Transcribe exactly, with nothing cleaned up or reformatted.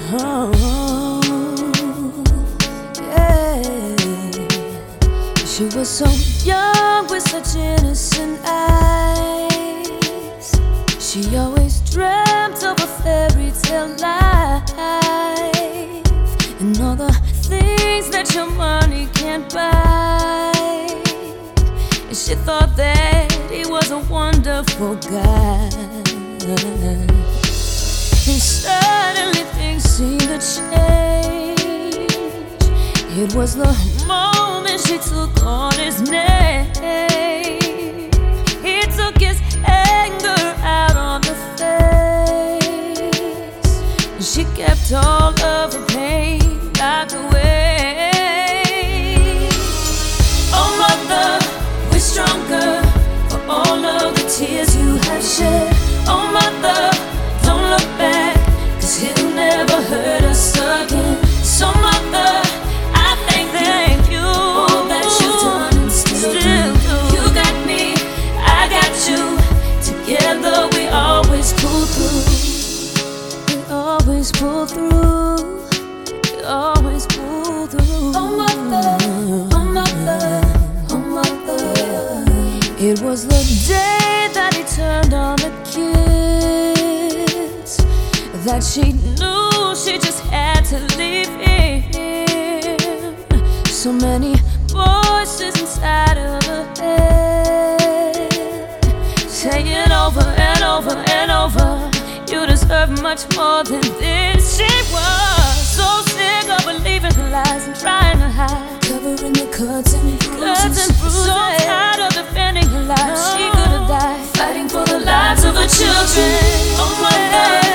Oh, yeah. She was so young with such innocent eyes. She always dreamt of a fairy tale life and all the things that your money can't buy. And she thought that he was a wonderful guy. And suddenly things seemed to change. It was the moment she took on his name. He took his anger out on the face, and she kept all of her pain locked away. Oh mother, we're stronger for all of the tears you have shed. Oh mother, don't look back, 'cause he'll never hurt us again. So mother, I thank, thank you all that you've done and still, still do. You got me, I got you. Together we always pull through. We always pull through. We always pull through. Oh mother, oh mother, oh mother. It was the day that he turned on the kids that she knew she just had to leave him. So many voices inside of her head saying over and over and over, you deserve much more than this. She was so sick of believing the lies and trying to hide, covering the cuts and bruises, so tired of defending her life. She could have died fighting for the lives of her children. Oh my God.